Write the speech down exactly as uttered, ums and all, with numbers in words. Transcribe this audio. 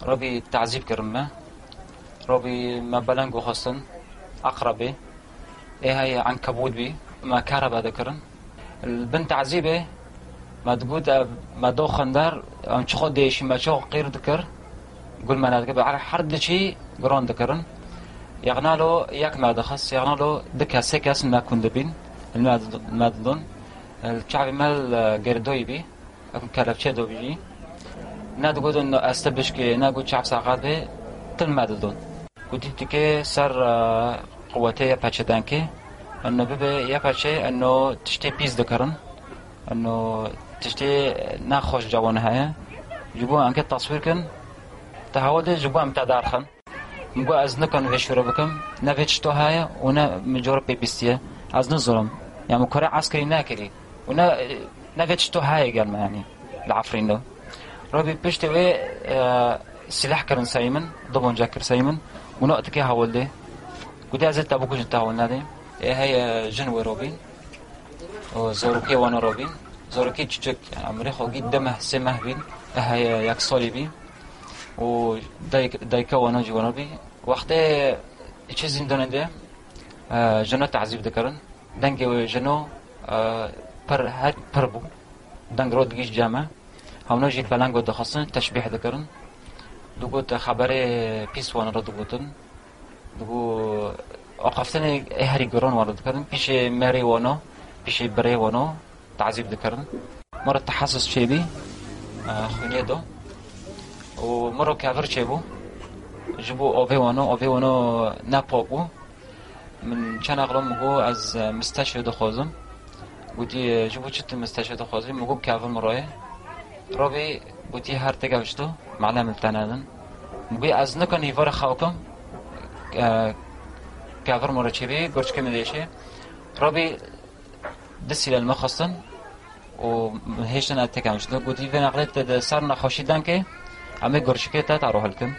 ربي تعذيب كرمه ربي ما بلنگو خستن أقربي إيه هي عنكبوت بي ما كهرباء ذكرن البنت عذيبة ما تقول ما دو خندر أن شخود ديش ما شو غير ذكر قول ما نذكر على حرد شيء قران ذكرن يغنالو ياك ما دخس يغنالو دكا سكاس ما كن دبين المادلون الشعب مال جردوي بي أكون كلبشة دو بيجي نادقود إنه أستبش كي ناقود شعب ساقات به تل مادلون قلت تكى سر قوتي باتشدان كي إنه ببي يا باتشة إنه تشتي بيز ذكرن إنه تشتي ناخوش جوانها جبوا أنك تصوير كن تهاود جبوا متدار خن مگو از نکن وشورا بکم نویچ تو های اونا مجور پیپستیه از نظرم يعني كره عسكري ناكري ونا نویچ تو های قال يعني العفرين له ربي بيشتوي سلاح كرن سايمن ضمن جاكر سايمن ونقطة كي هاول ده قد أزلت أبوك جنتا هاولنا ده هي جنوي روبين وزوروكي وانا روبين زوروكي تشك عمري خوجي دمه سمه بين هي يكسولي بين و دايك دايكا وانا جوانا بي وقت إيش زندان ده جنو تعذيب ذكرن دنگ جنو پر هر پر بو دنگ رود گیش جامع همون جیل بلنگو دخستن تشبیه ذكرن دوگوت خبر پیس وانا را دوگوتن دوگو وقفتن هری گران وانا ذكرن پیش مری وانا پیش بری وانا تعذيب ذكرن مرة تحسس شيبي خونيه دو ومرة كافر شيبو جبو أوفي وانو أوفي وانو نابوكو من كان أغلب مجو از مستشفى دخوزم قلتي جبو شت مستشفى دخوزم مجو كافر مراي ربي قلتي هر تجاوزتو معلم التنادن مجو از نكون يفرق خاوكم كافر مرة شيبي قرش كم ليشه ربي دسي للمخصن وهيش أنا تجاوزتو قلتي في نقلت صار نخوشيدان كي عمي قرشكي تا تعرف هلكن